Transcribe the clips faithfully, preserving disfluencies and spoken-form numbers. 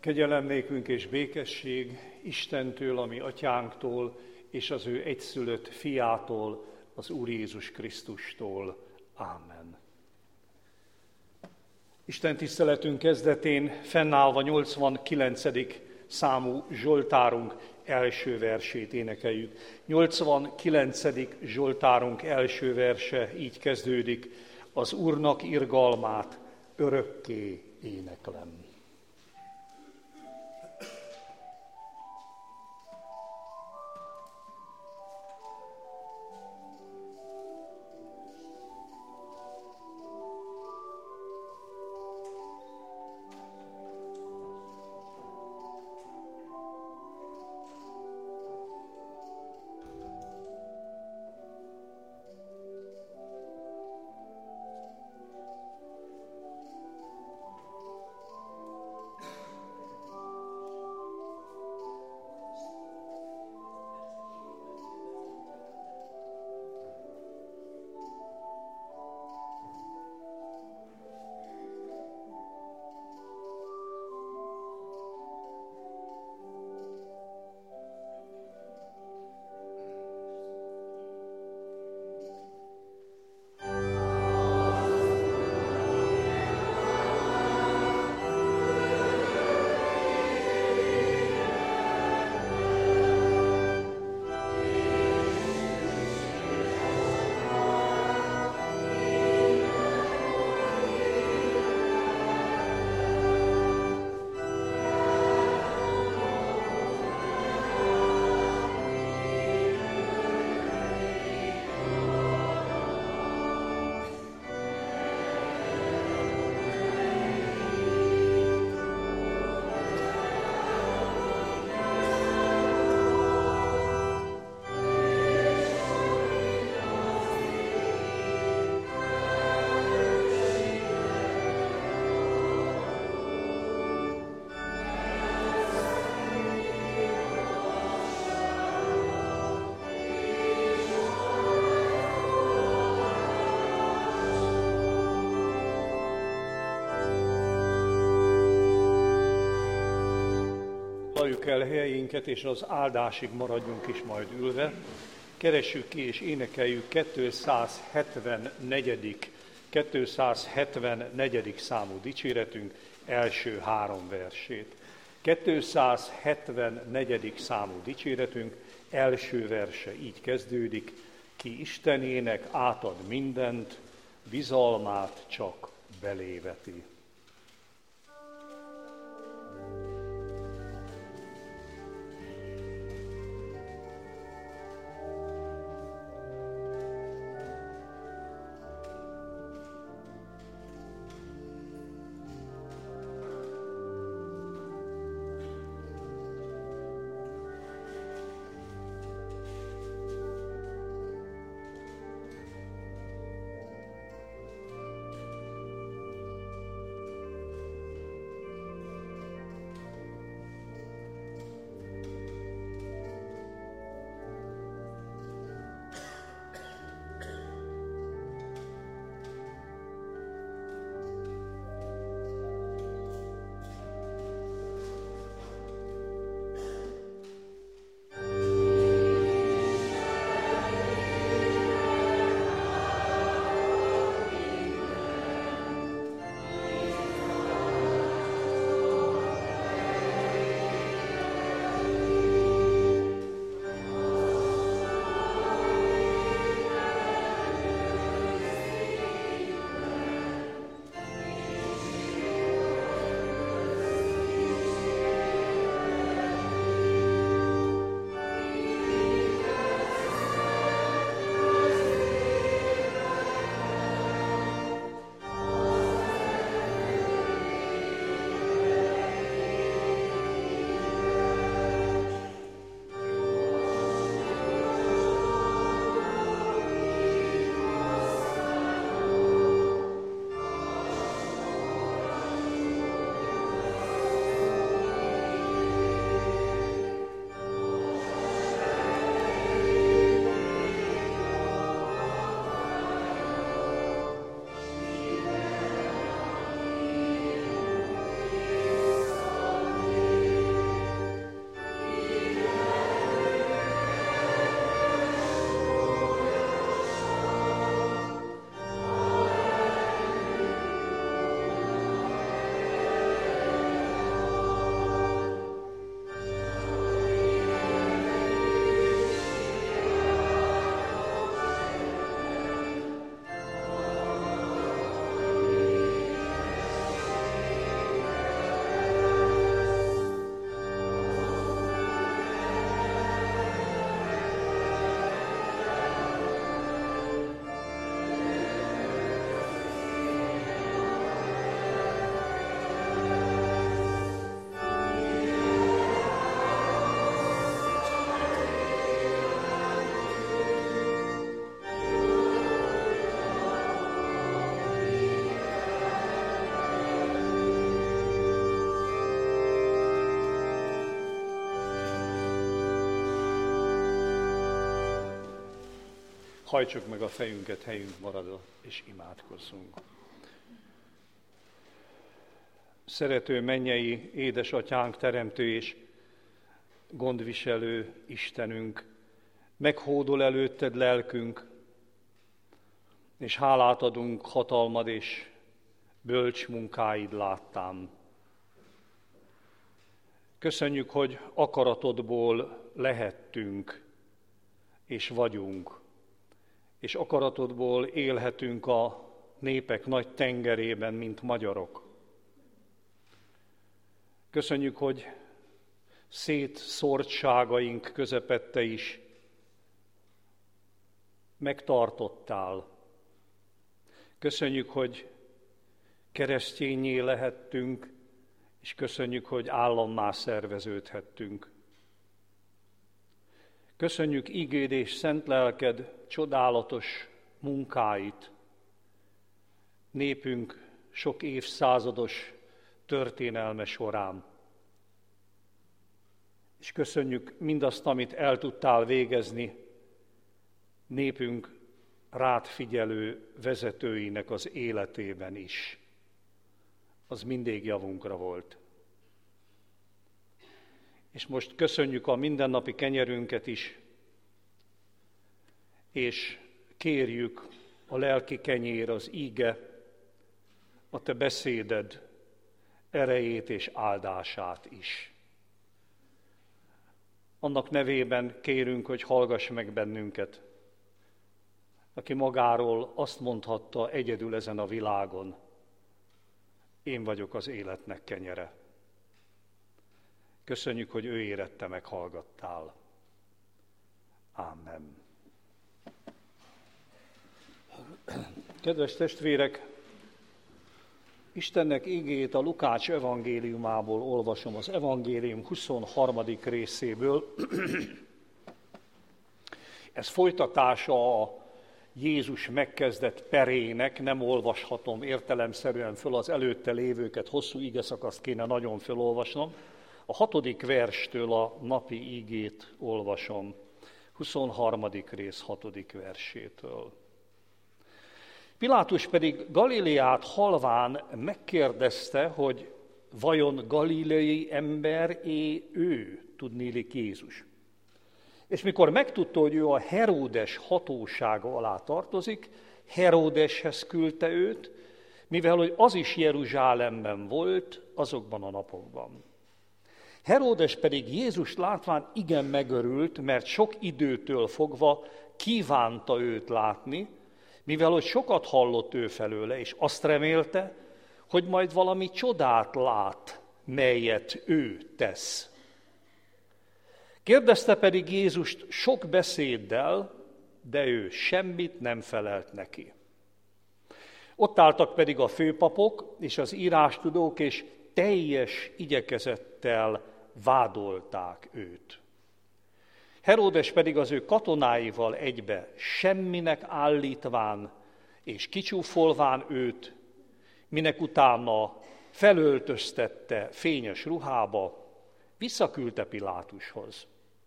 Kegyelem nékünk és békesség Istentől, a mi atyánktól, és az ő egyszülött fiától, az Úr Jézus Krisztustól. Ámen. Isten tiszteletünk kezdetén fennállva nyolcvankilencedik számú zsoltárunk első versét énekeljük. nyolcvankilencedik zsoltárunk első verse így kezdődik: az Úrnak irgalmát örökké éneklem. Foglaljuk el helyeinket, és az áldásig maradjunk is majd ülve. Keressük ki és énekeljük kétszázhetvennegyedik kétszázhetvennegyedik számú dicséretünk első három versét. kétszázhetvennegyedik számú dicséretünk első verse így kezdődik: ki Istenének átad mindent, bizalmát csak beléveti. Hajtsuk meg a fejünket, helyünk marad, és imádkozzunk. Szerető mennyei édesatyánk, teremtő és gondviselő Istenünk, meghódol előtted lelkünk, és hálát adunk hatalmad és bölcs munkáid láttán. Köszönjük, hogy akaratodból lehettünk, és vagyunk, és akaratodból élhetünk a népek nagy tengerében, mint magyarok. Köszönjük, hogy szétszórtságaink közepette is megtartottál. Köszönjük, hogy keresztényé lehettünk, és köszönjük, hogy állammá szerveződhettünk. Köszönjük igéd és szent lelked csodálatos munkáit, népünk sok évszázados történelme során. És köszönjük mindazt, amit el tudtál végezni népünk rád figyelő vezetőinek az életében is. Az mindig javunkra volt. És most köszönjük a mindennapi kenyerünket is, és kérjük a lelki kenyér, az íge, a te beszéded erejét és áldását is. Annak nevében kérünk, hogy hallgass meg bennünket, aki magáról azt mondhatta egyedül ezen a világon: én vagyok az életnek kenyere. Köszönjük, hogy ő érette meg, hallgattál. Ámen. Kedves testvérek, Istennek igéjét a Lukács evangéliumából olvasom, az evangélium huszonharmadik részéből. Ez folytatása a Jézus megkezdett perének, nem olvashatom értelemszerűen föl az előtte lévőket, hosszú igeszakaszt kéne nagyon fölolvasnom. A hatodik verstől a napi igét olvasom, huszonharmadik rész hatodik versétől. Pilátus pedig Galileát halván megkérdezte, hogy vajon galileai ember-é ő, tudnélik Jézus. És mikor megtudta, hogy ő a Heródes hatósága alá tartozik, Heródeshez küldte őt, mivel hogy az is Jeruzsálemben volt azokban a napokban. Heródes pedig Jézust látván igen megörült, mert sok időtől fogva kívánta őt látni, mivel hogy sokat hallott ő felőle, és azt remélte, hogy majd valami csodát lát, melyet ő tesz. Kérdezte pedig Jézust sok beszéddel, de ő semmit nem felelt neki. Ott álltak pedig a főpapok és az írástudók, és teljes igyekezettel vádolták őt. Heródes pedig az ő katonáival egybe semminek állítván és kicsúfolván őt, minek utána felöltöztette fényes ruhába, visszaküldte Pilátushoz.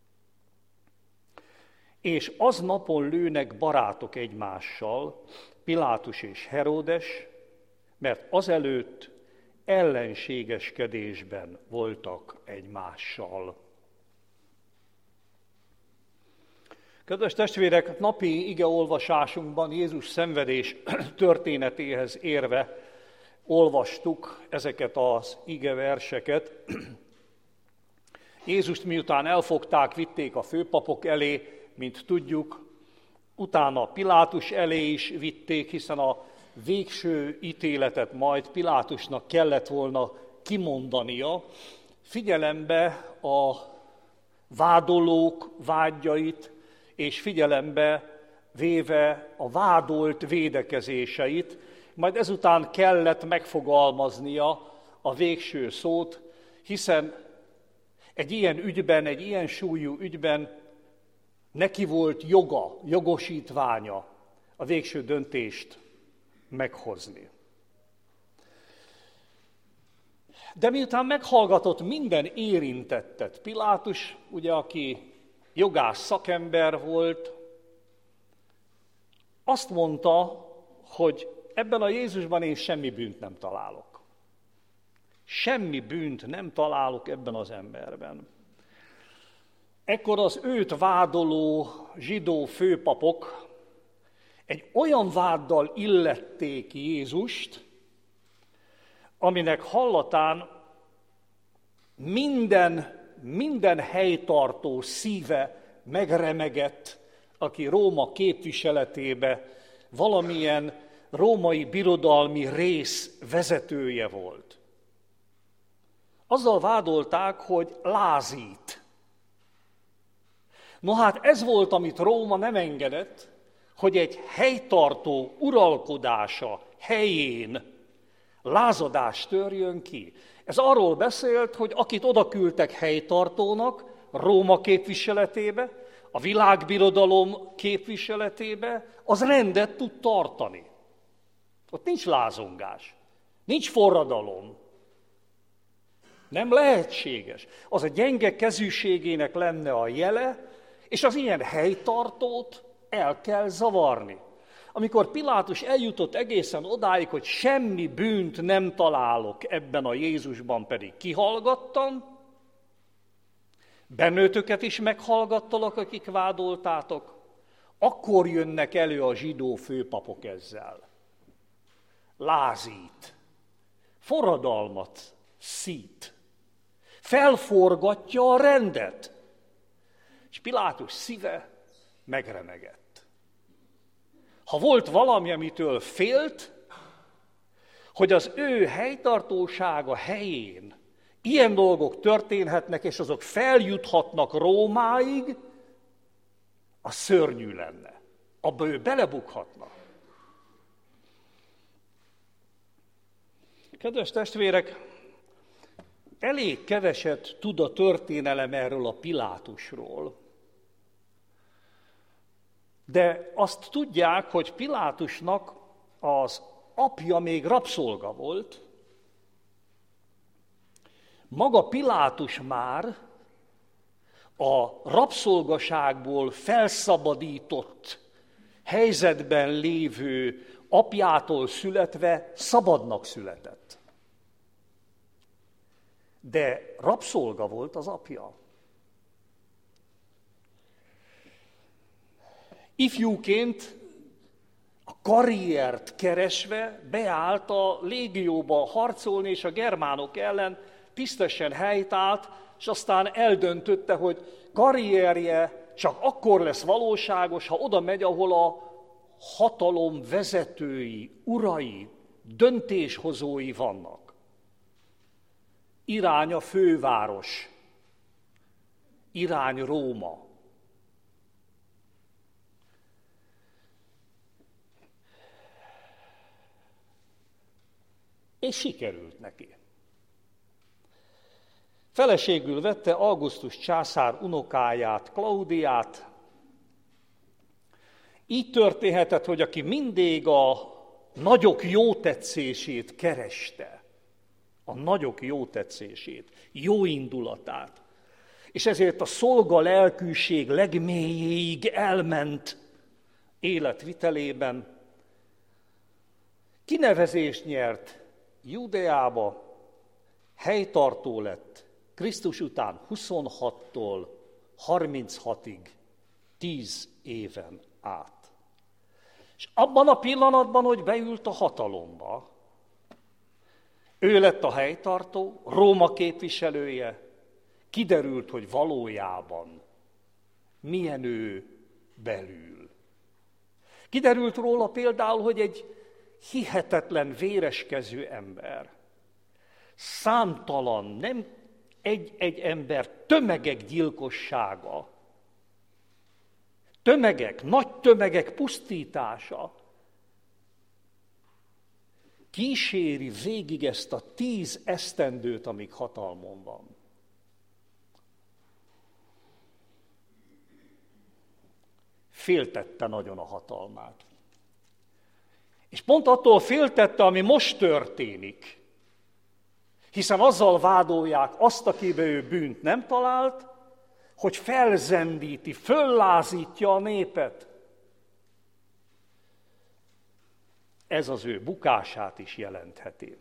És aznapon lőnek barátok egymással, Pilátus és Heródes, mert azelőtt ellenségeskedésben voltak egymással. Kedves testvérek, napi igeolvasásunkban Jézus szenvedés történetéhez érve olvastuk ezeket az igeverseket. Jézust miután elfogták, vitték a főpapok elé, mint tudjuk, utána Pilátus elé is vitték, hiszen a végső ítéletet majd Pilátusnak kellett volna kimondania, figyelembe a vádolók vágyait, és figyelembe véve a vádolt védekezéseit, majd ezután kellett megfogalmaznia a végső szót, hiszen egy ilyen ügyben, egy ilyen súlyú ügyben neki volt joga, jogosítványa a végső döntést meghozni. De miután meghallgatott minden érintettet, Pilátus, ugye, aki jogász szakember volt, Azt mondta, hogy ebben a Jézusban én semmi bűnt nem találok. Semmi bűnt nem találok ebben az emberben. Ekkor az őt vádoló zsidó főpapok egy olyan váddal illették Jézust, aminek hallatán minden, minden helytartó szíve megremegett, aki Róma képviseletébe valamilyen római birodalmi rész vezetője volt. Azzal vádolták, hogy lázít. No hát ez volt, amit Róma nem engedett, hogy egy helytartó uralkodása helyén lázadás törjön ki. Ez arról beszélt, hogy akit odaküldtek helytartónak, Róma képviseletébe, a világbirodalom képviseletébe, az rendet tud tartani. Ott nincs lázongás, nincs forradalom. Nem lehetséges. Az a gyenge kezűségének lenne a jele, és az ilyen helytartót el kell zavarni. Amikor Pilátus eljutott egészen odáig, hogy semmi bűnt nem találok ebben a Jézusban, pedig kihallgattam, bennőtöket is meghallgattalak, akik vádoltátok, akkor jönnek elő a zsidó főpapok ezzel. Lázít, forradalmat szít, felforgatja a rendet. És Pilátus szíve megremegett. Ha volt valami, amitől félt, hogy az ő helytartósága helyén ilyen dolgok történhetnek, és azok feljuthatnak Rómáig, az szörnyű lenne. Abba ő belebukhatna. Kedves testvérek, elég keveset tud a történelem erről a Pilátusról. De azt tudják, hogy Pilátusnak az apja még rabszolga volt. Maga Pilátus már a rabszolgaságból felszabadított helyzetben lévő apjától születve szabadnak született. De rabszolga volt az apja. Ifjúként a karriert keresve beállt a légióba harcolni, és a germánok ellen tisztesen helytállt, és aztán eldöntötte, hogy karrierje csak akkor lesz valóságos, ha oda megy, ahol a hatalom vezetői, urai, döntéshozói vannak. Irány a főváros, irány Róma. És sikerült neki. Feleségül vette Augustus császár unokáját, Klaudiát. Így történhetett, hogy aki mindig a nagyok jótetszését kereste, a nagyok jótetszését, jó indulatát, és ezért a szolga lelkűség legmélyéig elment életvitelében, kinevezést nyert Judeába, helytartó lett Krisztus után huszonhattól harminchatig, tíz éven át. És abban a pillanatban, hogy beült a hatalomba, ő lett a helytartó, Róma képviselője, kiderült, hogy valójában milyen ő belül. Kiderült róla például, hogy egy hihetetlen véreskezű ember, számtalan, nem egy-egy ember, tömegek gyilkossága, tömegek, nagy tömegek pusztítása kíséri végig ezt a tíz esztendőt, amíg hatalmon van. Féltette nagyon a hatalmát. És pont attól féltette, ami most történik, hiszen azzal vádolják azt, akibe ő bűnt nem talált, hogy felzendíti, föllázítja a népet. Ez az ő bukását is jelentheti.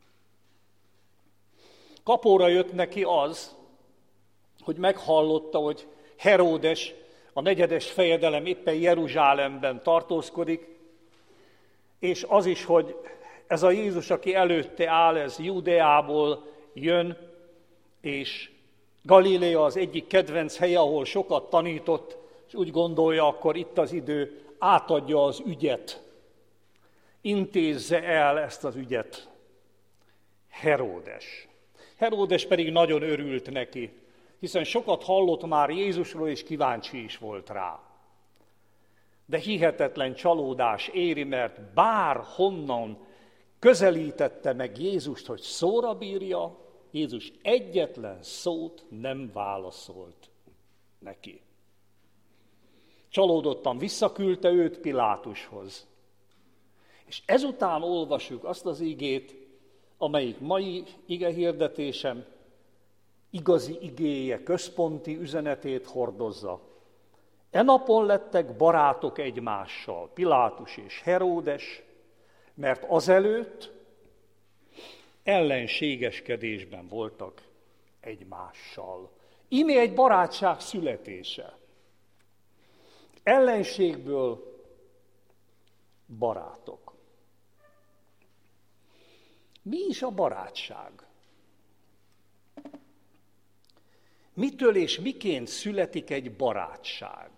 Kapóra jött neki az, hogy meghallotta, hogy Heródes, a negyedes fejedelem éppen Jeruzsálemben tartózkodik, és az is, hogy ez a Jézus, aki előtte áll, ez Judeából jön, és Galilea az egyik kedvenc helye, ahol sokat tanított, és úgy gondolja, akkor itt az idő, átadja az ügyet, intézze el ezt az ügyet Heródes. Heródes pedig nagyon örült neki, hiszen sokat hallott már Jézusról, és kíváncsi is volt rá. De hihetetlen csalódás éri, mert bár honnan közelítette meg Jézust, hogy szóra bírja, Jézus egyetlen szót nem válaszolt neki. Csalódottan visszaküldte őt Pilátushoz. És ezután olvassuk azt az igét, amelyik mai igehirdetésem igazi igéje, központi üzenetét hordozza. E napon lettek barátok egymással, Pilátus és Heródes, mert azelőtt ellenségeskedésben voltak egymással. Íme egy barátság születése. Ellenségből barátok. Mi is a barátság? Mitől és miként születik egy barátság?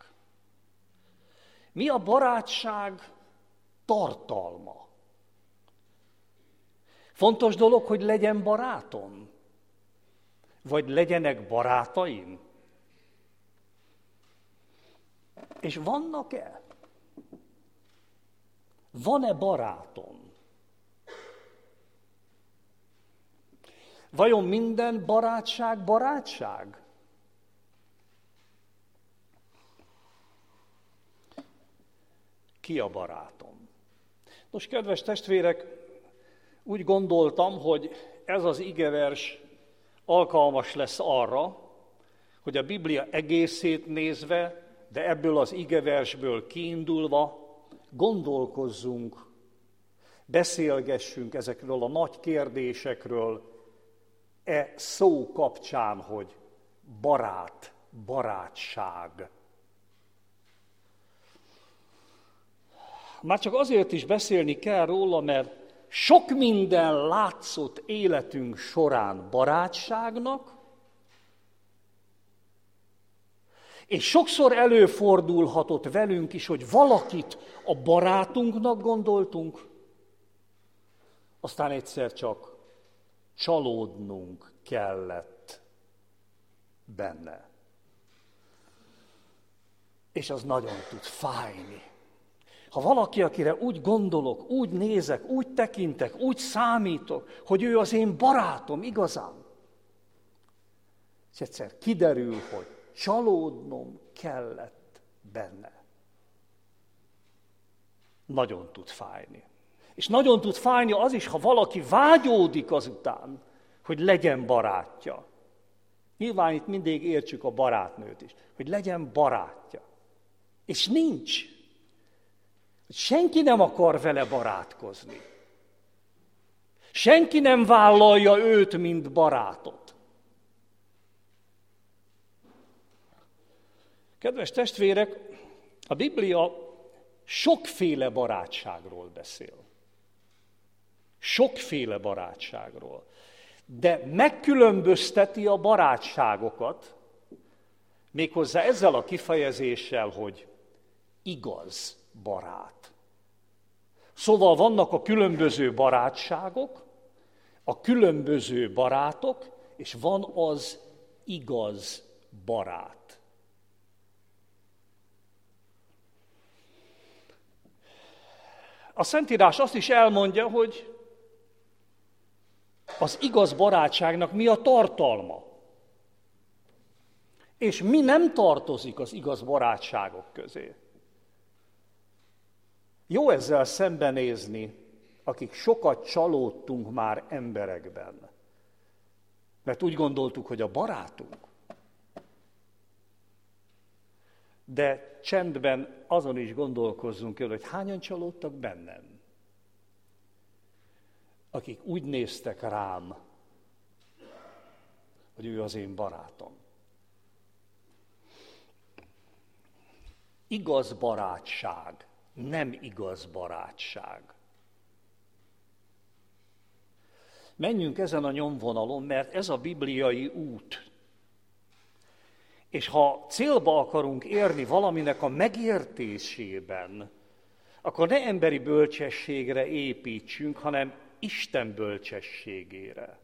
Mi a barátság tartalma? Fontos dolog, hogy legyen barátom? Vagy legyenek barátaim? És vannak-e? Van-e barátom? Vajon minden barátság barátság? Ki a barátom? Nos, kedves testvérek, úgy gondoltam, hogy ez az igevers alkalmas lesz arra, hogy a Biblia egészét nézve, de ebből az igeversből kiindulva gondolkozzunk, beszélgessünk ezekről a nagy kérdésekről, e szó kapcsán, hogy barát, barátság. Már csak azért is beszélni kell róla, mert sok minden látszott életünk során barátságnak, és sokszor előfordulhatott velünk is, hogy valakit a barátunknak gondoltunk, aztán egyszer csak csalódnunk kellett benne. És az nagyon tud fájni. Ha valaki, akire úgy gondolok, úgy nézek, úgy tekintek, úgy számítok, hogy ő az én barátom igazán, és egyszer kiderül, hogy csalódnom kellett benne. Nagyon tud fájni. És nagyon tud fájni az is, ha valaki vágyódik azután, hogy legyen barátja. Nyilván itt mindig értsük a barátnőt is, hogy legyen barátja. És nincs. Senki nem akar vele barátkozni. Senki nem vállalja őt, mint barátot. Kedves testvérek, a Biblia sokféle barátságról beszél. Sokféle barátságról. De megkülönbözteti a barátságokat, méghozzá ezzel a kifejezéssel, hogy igaz barát. Szóval vannak a különböző barátságok, a különböző barátok, és van az igaz barát. A Szentírás azt is elmondja, hogy az igaz barátságnak mi a tartalma. És mi nem tartozik az igaz barátságok közé. Jó ezzel szembenézni, akik sokat csalódtunk már emberekben. Mert úgy gondoltuk, hogy a barátunk. De csendben azon is gondolkozzunk el, hogy hányan csalódtak bennem. akik úgy néztek rám, hogy ő az én barátom. Igaz barátság, nem igaz barátság. Menjünk ezen a nyomvonalon, mert ez a bibliai út. És ha célba akarunk érni valaminek a megértésében, akkor ne emberi bölcsességre építsünk, hanem Isten bölcsességére.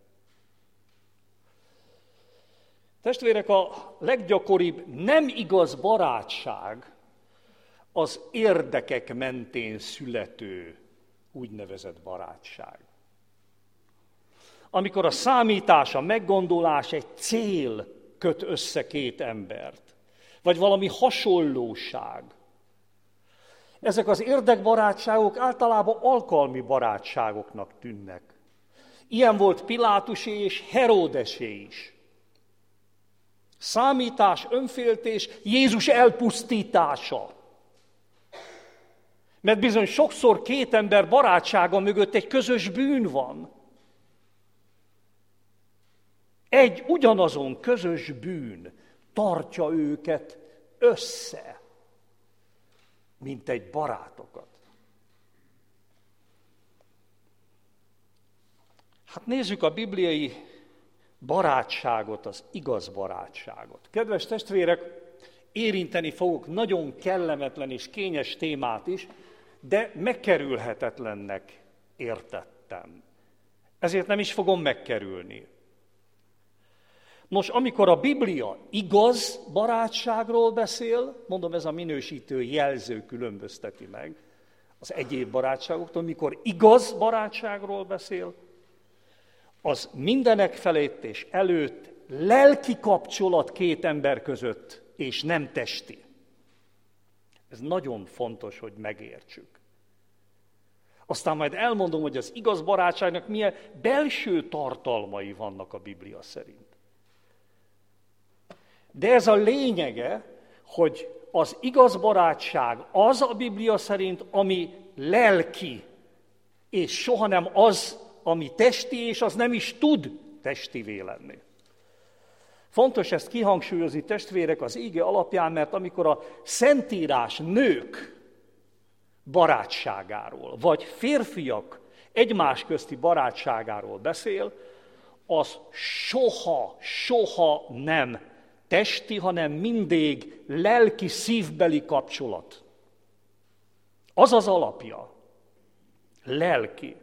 Testvérek, a leggyakoribb nem igaz barátság az érdekek mentén születő úgynevezett barátság. Amikor a számítás, a meggondolás, egy cél köt össze két embert, vagy valami hasonlóság. Ezek az érdekbarátságok általában alkalmi barátságoknak tűnnek. Ilyen volt Pilátusé és Heródesé is. Számítás, önféltés, Jézus elpusztítása. Mert bizony sokszor két ember barátsága mögött egy közös bűn van. Egy ugyanazon közös bűn tartja őket össze, mint egy barátokat. Hát nézzük a bibliai barátságot, az igaz barátságot. Kedves testvérek, érinteni fogok nagyon kellemetlen és kényes témát is, de megkerülhetetlennek értettem. Ezért nem is fogom megkerülni. Nos, amikor a Biblia igaz barátságról beszél, mondom, ez a minősítő jelző különbözteti meg az egyéb barátságoktól, amikor igaz barátságról beszél, az mindenek felett és előtt lelki kapcsolat két ember között, és nem testi. Ez nagyon fontos, hogy megértsük. Aztán majd elmondom, hogy az igaz barátságnak milyen belső tartalmai vannak a Biblia szerint. De ez a lényege, hogy az igaz barátság az a Biblia szerint, ami lelki, és soha nem az, ami testi, és az nem is tud testivé lenni. Fontos ezt kihangsúlyozni, testvérek, az íge alapján, mert amikor a Szentírás nők barátságáról, vagy férfiak egymás közti barátságáról beszél, az soha, soha nem testi, hanem mindig lelki, szívbeli kapcsolat. Az az alapja. Lelki.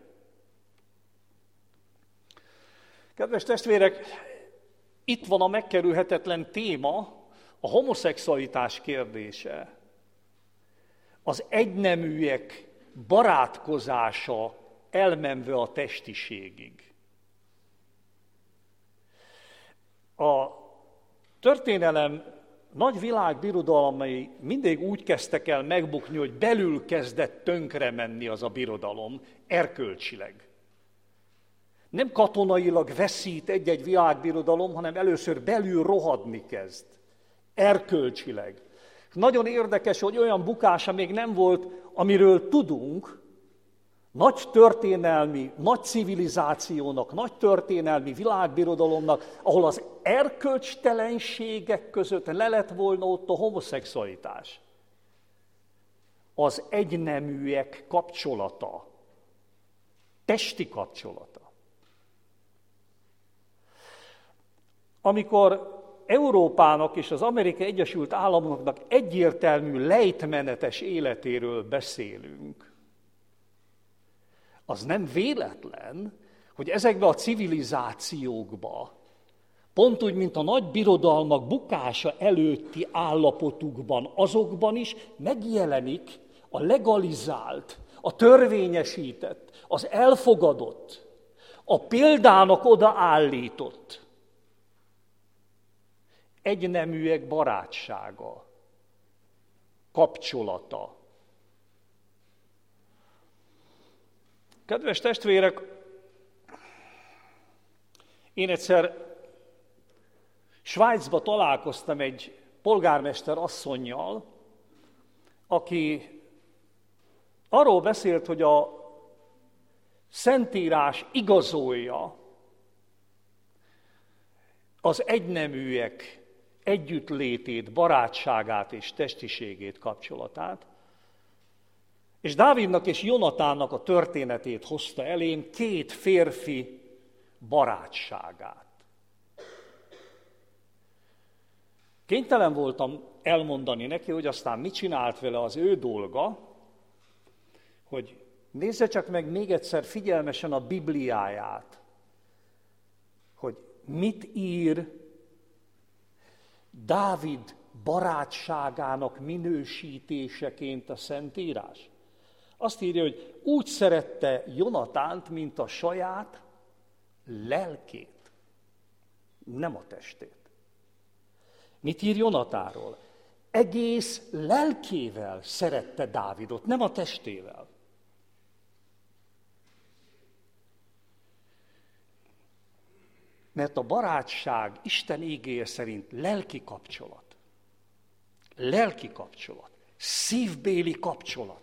Kedves testvérek, itt van a megkerülhetetlen téma, a homoszexualitás kérdése. Az egyneműek barátkozása elmenve a testiségig. A történelem nagy világbirodalmai mindig úgy kezdtek el megbukni, hogy belül kezdett tönkre menni az a birodalom, erkölcsileg. Nem katonailag veszít egy-egy világbirodalom, hanem először belül rohadni kezd, erkölcsileg. Nagyon érdekes, hogy olyan bukása még nem volt, amiről tudunk, nagy történelmi, nagy civilizációnak, nagy történelmi világbirodalomnak, ahol az erkölcstelenségek között le lett volna ott a homoszexualitás. Az egyneműek kapcsolata, testi kapcsolata. Amikor Európának és az Amerikai Egyesült Államoknak egyértelmű lejtmenetes életéről beszélünk, az nem véletlen, hogy ezekbe a civilizációkba, pont úgy, mint a nagy birodalmak bukása előtti állapotukban, azokban is megjelenik a legalizált, a törvényesített, az elfogadott, a példának odaállított egyneműek barátsága, kapcsolata. Kedves testvérek, én egyszer Svájcba találkoztam egy polgármester asszonnyal, aki arról beszélt, hogy a Szentírás igazolja az egyneműek együttlétét, barátságát és testiségét, kapcsolatát. És Dávidnak és Jonatánnak a történetét hozta elém, két férfi barátságát. Kénytelen voltam elmondani neki, hogy aztán mit csinált vele az ő dolga, hogy nézze csak meg még egyszer figyelmesen a Bibliáját, hogy mit ír Dávid barátságának minősítéseként a Szentírás. Azt írja, hogy úgy szerette Jonatánt, mint a saját lelkét, nem a testét. Mit ír Jonatáról? Egész lelkével szerette Dávidot, nem a testével. Mert a barátság Isten igéje szerint lelki kapcsolat. Lelki kapcsolat. Szívbéli kapcsolat.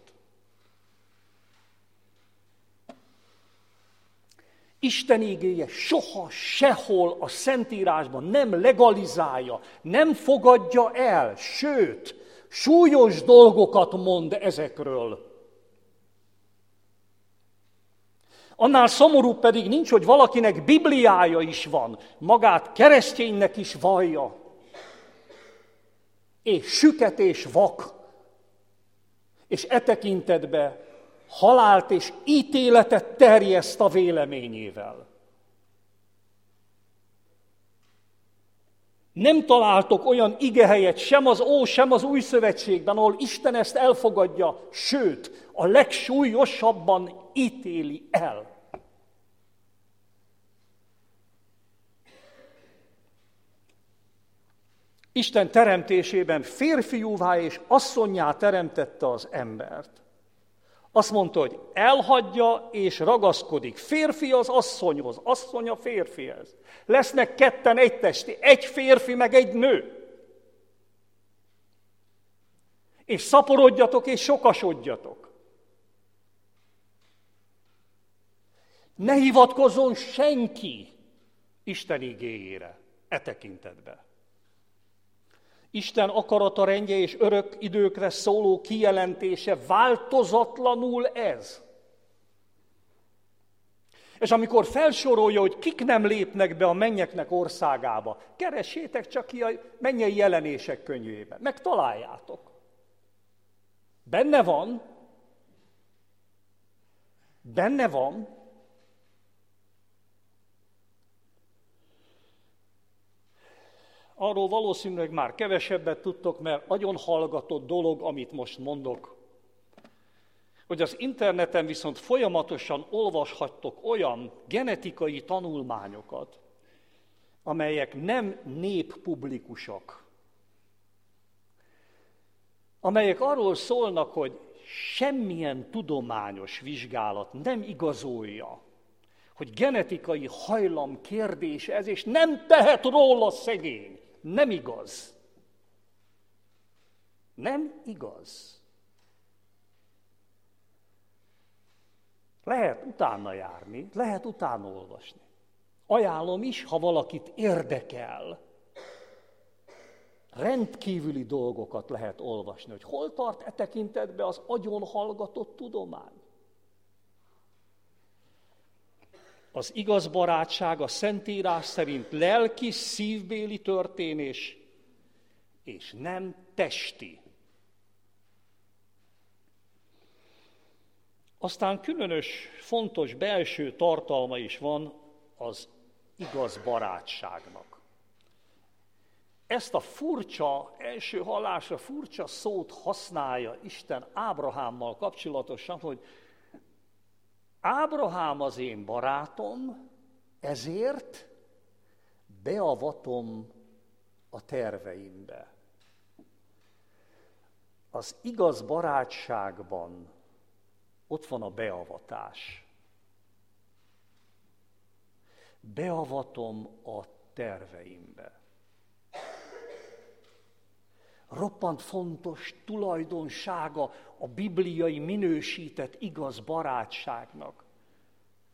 Isten igéje soha, sehol a Szentírásban nem legalizálja, nem fogadja el, sőt, súlyos dolgokat mond ezekről. Annál szomorúbb pedig nincs, hogy valakinek Bibliája is van, magát kereszténynek is vallja, és süket és vak, és e tekintetben halált és ítéletet terjeszt a véleményével. Nem találtok olyan igehelyet sem az Ó, sem az Új Szövetségben, ahol Isten ezt elfogadja, sőt, a legsúlyosabban ítéli el. Isten teremtésében férfiúvá és asszonnyá teremtette az embert. Azt mondta, hogy elhagyja és ragaszkodik. Férfi az asszonyhoz, asszony a férfihez. Lesznek ketten egy testi, egy férfi meg egy nő. És szaporodjatok és sokasodjatok. Ne hivatkozzon senki Isten igéjére e tekintetben. Isten akarata, rendje és örök időkre szóló kijelentése változatlanul ez. És amikor felsorolja, hogy kik nem lépnek be a mennyeknek országába, keressétek csak ki a mennyei jelenések könyvébe, megtaláljátok. Benne van, benne van, arról valószínűleg már kevesebbet tudtok, mert nagyon hallgatott dolog, amit most mondok, hogy az interneten viszont folyamatosan olvashattok olyan genetikai tanulmányokat, amelyek nem néppublikusak, amelyek arról szólnak, hogy semmilyen tudományos vizsgálat nem igazolja, hogy genetikai hajlam kérdése ez, és nem tehet róla szegény. Nem igaz. Nem igaz. Lehet utána járni, lehet utána olvasni. Ajánlom is, ha valakit érdekel. Rendkívüli dolgokat lehet olvasni, hogy hol tart e tekintetben az agyon hallgatott tudomány. Az igaz barátság a Szentírás szerint lelki, szívbéli történés, és nem testi. Aztán különös, fontos belső tartalma is van az igaz barátságnak. Ezt a furcsa, első hallásra furcsa szót használja Isten Ábrahámmal kapcsolatosan, hogy Ábrahám az én barátom, ezért beavatom a terveimbe. Az igaz barátságban ott van a beavatás. Beavatom a terveimbe. Roppant fontos tulajdonsága a bibliai minősített igaz barátságnak,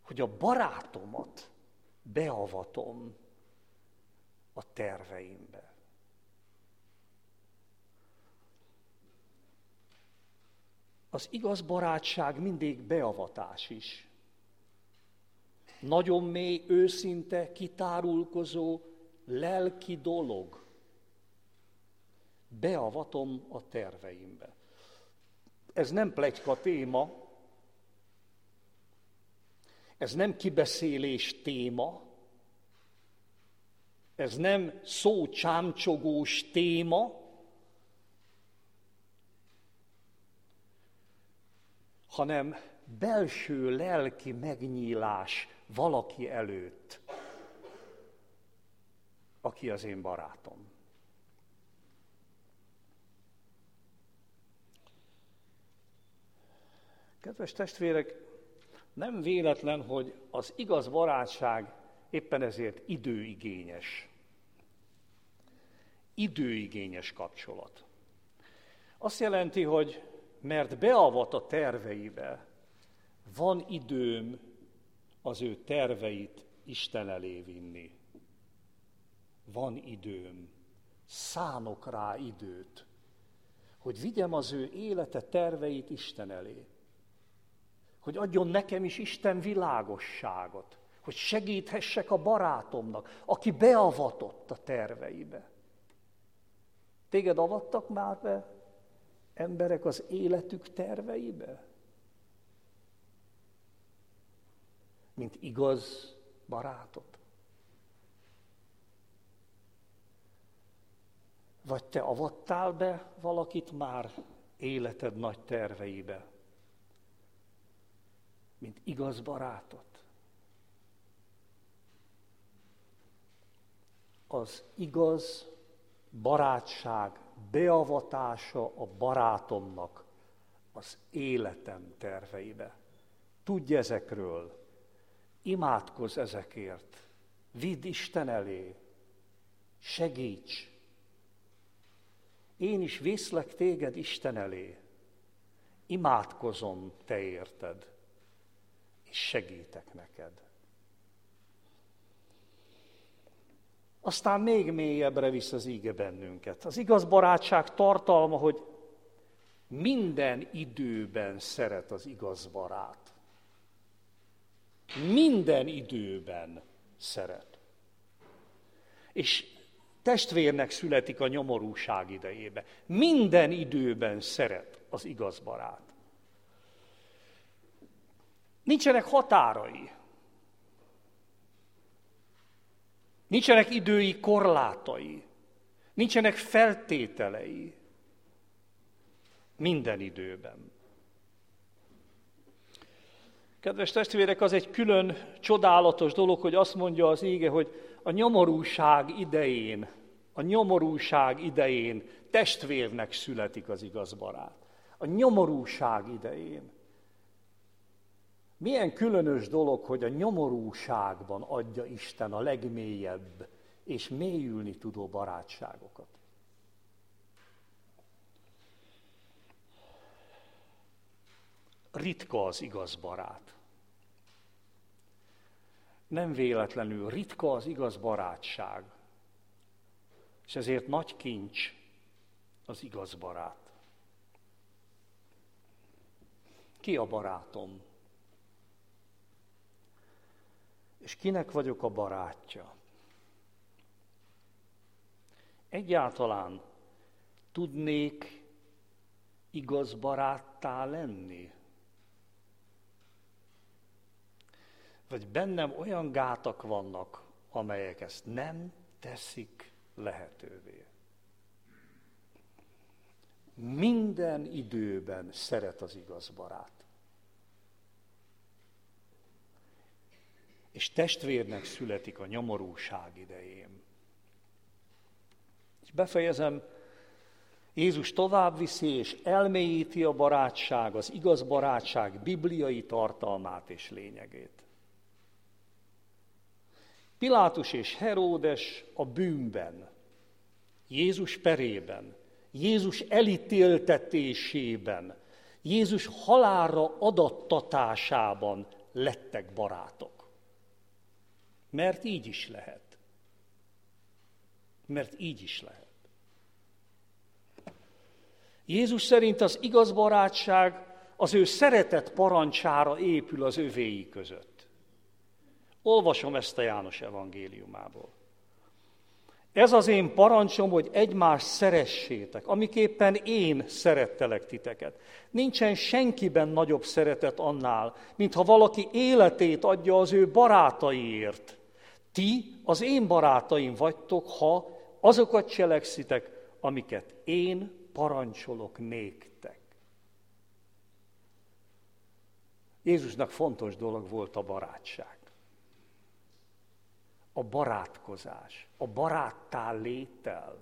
hogy a barátomat beavatom a terveimbe. Az igaz barátság mindig beavatás is. Nagyon mély, őszinte, kitárulkozó, lelki dolog. Beavatom a terveimbe. Ez nem pletyka téma, ez nem kibeszélés téma, ez nem szócsámcsogós téma, hanem belső lelki megnyílás valaki előtt, aki az én barátom. Kedves testvérek, nem véletlen, hogy az igaz barátság éppen ezért időigényes. Időigényes kapcsolat. Azt jelenti, hogy mert beavat a terveibe, van időm az ő terveit Isten elé vinni. Van időm, szánok rá időt, hogy vigyem az ő élete terveit Isten elé. Hogy adjon nekem is Isten világosságot, hogy segíthessek a barátomnak, aki beavatott a terveibe. Téged avattak már be emberek az életük terveibe? Mint igaz barátot? Vagy te avattál be valakit már életed nagy terveibe? Mint igaz barátot? Az igaz barátság beavatása a barátomnak az életem terveibe. Tudj ezekről, imádkozz ezekért, vidd Isten elé, segíts. Én is viszlek téged Isten elé, imádkozom te érted, és segítek neked. Aztán még mélyebbre visz az íge bennünket. Az igaz barátság tartalma, hogy minden időben szeret az igaz barát. Minden időben szeret. És testvérnek születik a nyomorúság idejébe. Minden időben szeret az igaz barát. Nincsenek határai. Nincsenek idői korlátai. Nincsenek feltételei. Minden időben. Kedves testvérek, az egy külön csodálatos dolog, hogy azt mondja az íge, hogy a nyomorúság idején, a nyomorúság idején testvérnek születik az igaz barát. A nyomorúság idején. Milyen különös dolog, hogy a nyomorúságban adja Isten a legmélyebb és mélyülni tudó barátságokat. Ritka az igaz barát. Nem véletlenül ritka az igaz barátság, és ezért nagy kincs az igaz barát. Ki a barátom? És kinek vagyok a barátja? Egyáltalán tudnék igaz baráttá lenni? Vagy bennem olyan gátak vannak, amelyek ezt nem teszik lehetővé. Minden időben szeret az igaz barát. És testvérnek születik a nyomorúság idején. És befejezem, Jézus tovább viszi és elmélyíti a barátság, az igaz barátság bibliai tartalmát és lényegét. Pilátus és Heródes a bűnben, Jézus perében, Jézus elítéltetésében, Jézus halálra adattatásában lettek barátok. Mert így is lehet. Mert így is lehet. Jézus szerint az igaz barátság az ő szeretet parancsára épül az övéi között. Olvasom ezt a János evangéliumából. Ez az én parancsom, hogy egymást szeressétek, amiképpen én szerettelek titeket. Nincsen senkiben nagyobb szeretet annál, mintha valaki életét adja az ő barátaiért. Ti az én barátaim vagytok, ha azokat cselekszitek, amiket én parancsolok néktek. Jézusnak fontos dolog volt a barátság. A barátkozás, a baráttá léttel.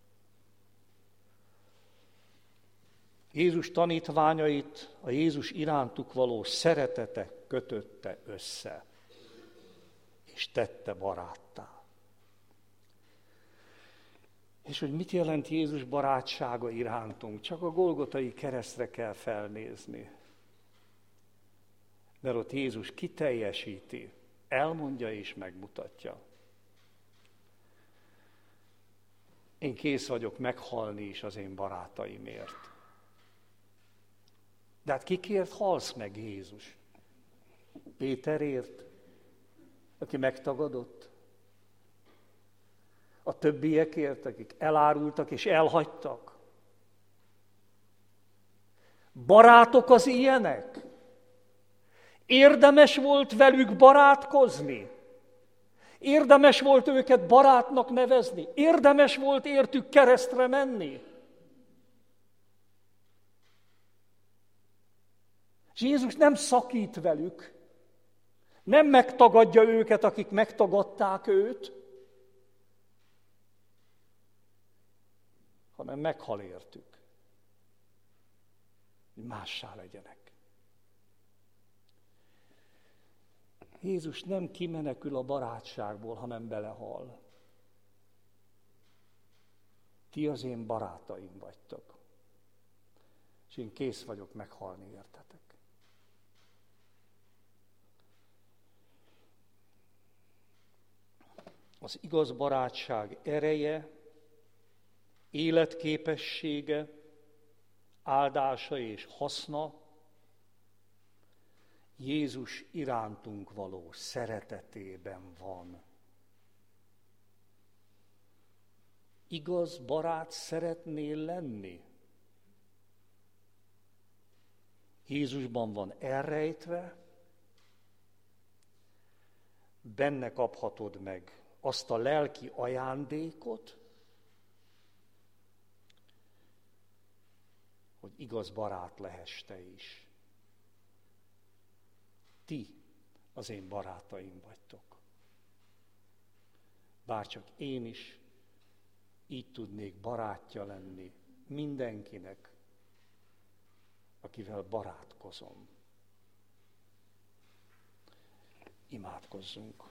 Jézus tanítványait a Jézus irántuk való szeretete kötötte össze, és tette baráttá. És hogy mit jelent Jézus barátsága irántunk? Csak a Golgotai keresztre kell felnézni. Mert ott Jézus kiteljesíti, elmondja és megmutatja. Én kész vagyok meghalni is az én barátaimért. De hát kikért halsz meg, Jézus? Péterért, aki megtagadott? A többiekért, akik elárultak és elhagytak? Barátok az ilyenek? Érdemes volt velük barátkozni? Érdemes volt őket barátnak nevezni? Érdemes volt értük keresztre menni? És Jézus nem szakít velük, nem megtagadja őket, akik megtagadták őt, hanem meghal értük, hogy mássá legyenek. Jézus nem kimenekül a barátságból, hanem belehal. Ti az én barátaim vagytok, és én kész vagyok meghalni értetek. Az igaz barátság ereje, életképessége, áldása és haszna Jézus irántunk való szeretetében van. Igaz barát szeretnél lenni? Jézusban van elrejtve, benne kaphatod meg azt a lelki ajándékot, hogy igaz barát lehess te is. Ti az én barátaim vagytok. Bárcsak én is így tudnék barátja lenni mindenkinek, akivel barátkozom. Imádkozzunk.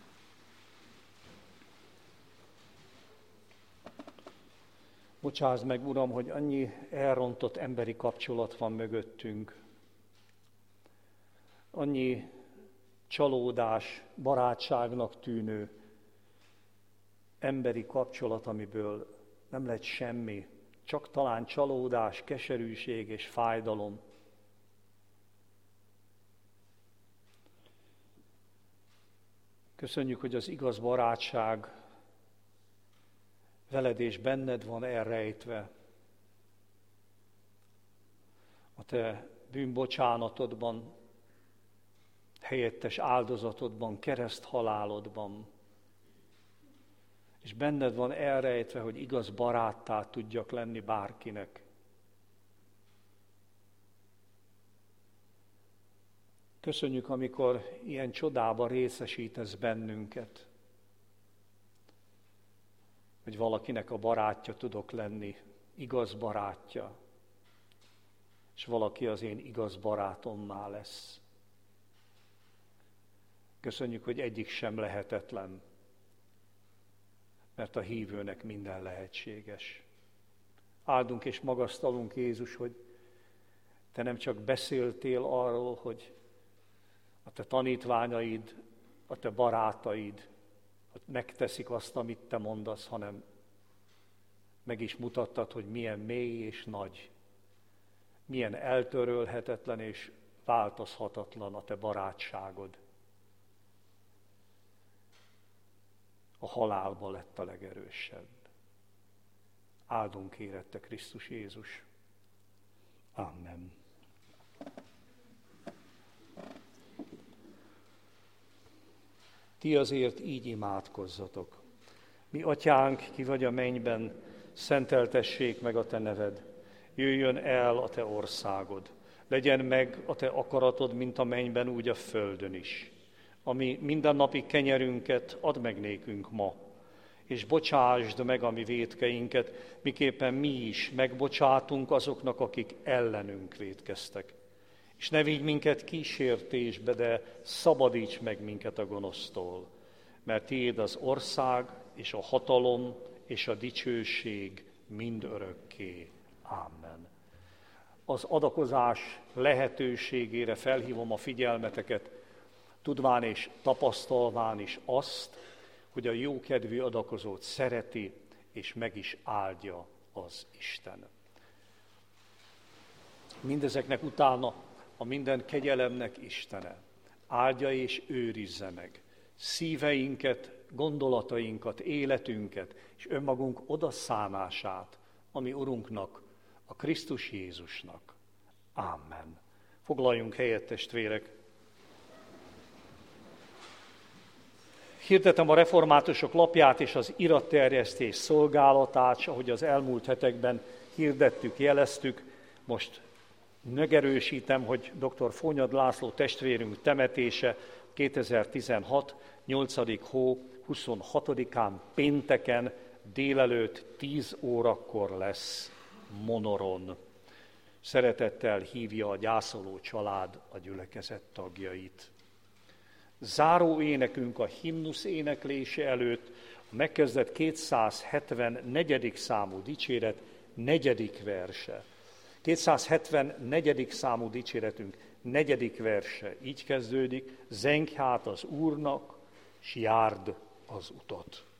Bocsásd meg, Uram, hogy annyi elrontott emberi kapcsolat van mögöttünk. Annyi csalódás, barátságnak tűnő emberi kapcsolat, amiből nem lett semmi, csak talán csalódás, keserűség és fájdalom. Köszönjük, hogy az igaz barátság veled és benned van elrejtve. A te bűnbocsánatodban, helyettes áldozatodban, kereszthalálodban. És benned van elrejtve, hogy igaz baráttá tudjak lenni bárkinek. Köszönjük, amikor ilyen csodába részesítesz bennünket, hogy valakinek a barátja tudok lenni, igaz barátja, és valaki az én igaz barátommá lesz. Köszönjük, hogy egyik sem lehetetlen, mert a hívőnek minden lehetséges. Áldunk és magasztalunk, Jézus, hogy te nem csak beszéltél arról, hogy a te tanítványaid, a te barátaid megteszik azt, amit te mondasz, hanem meg is mutattad, hogy milyen mély és nagy, milyen eltörölhetetlen és változhatatlan a te barátságod. A halálba lett a legerősebb. Áldunk érette Krisztus Jézus. Amen. Ti azért így imádkozzatok. Mi atyánk, ki vagy a mennyben, szenteltessék meg a te neved. Jöjjön el a te országod. Legyen meg a te akaratod, mint a mennyben, úgy a földön is. Ami mindennapi kenyerünket add meg nékünk ma, és bocsásd meg a mi vétkeinket, miképpen mi is megbocsátunk azoknak, akik ellenünk vétkeztek. És ne vigy minket kísértésbe, de szabadíts meg minket a gonosztól, mert tiéd az ország, és a hatalom, és a dicsőség mind örökké. Amen. Az adakozás lehetőségére felhívom a figyelmeteket, tudván és tapasztalván is azt, hogy a jókedvű adakozót szereti, és meg is áldja az Isten. Mindezeknek utána a minden kegyelemnek Istene áldja és őrizze meg szíveinket, gondolatainkat, életünket, és önmagunk odaszánását, ami Urunknak, a Krisztus Jézusnak. Amen. Foglaljunk helyet, testvérek! Hirdetem a reformátusok lapját és az iratterjesztés szolgálatát, ahogy az elmúlt hetekben hirdettük, jeleztük. Most megerősítem, hogy dr. Fónyad László testvérünk temetése kétezer-tizenhat. nyolcadik hó huszonhatodikán pénteken délelőtt tíz órakor lesz Monoron. Szeretettel hívja a gyászoló család a gyülekezet tagjait. Záró énekünk a himnusz éneklése előtt a megkezdett kétszázhetvennegyedik számú dicséret negyedik verse. kétszázhetvennegyedik számú dicséretünk negyedik verse így kezdődik: zengj hát az Úrnak, s járd az utat.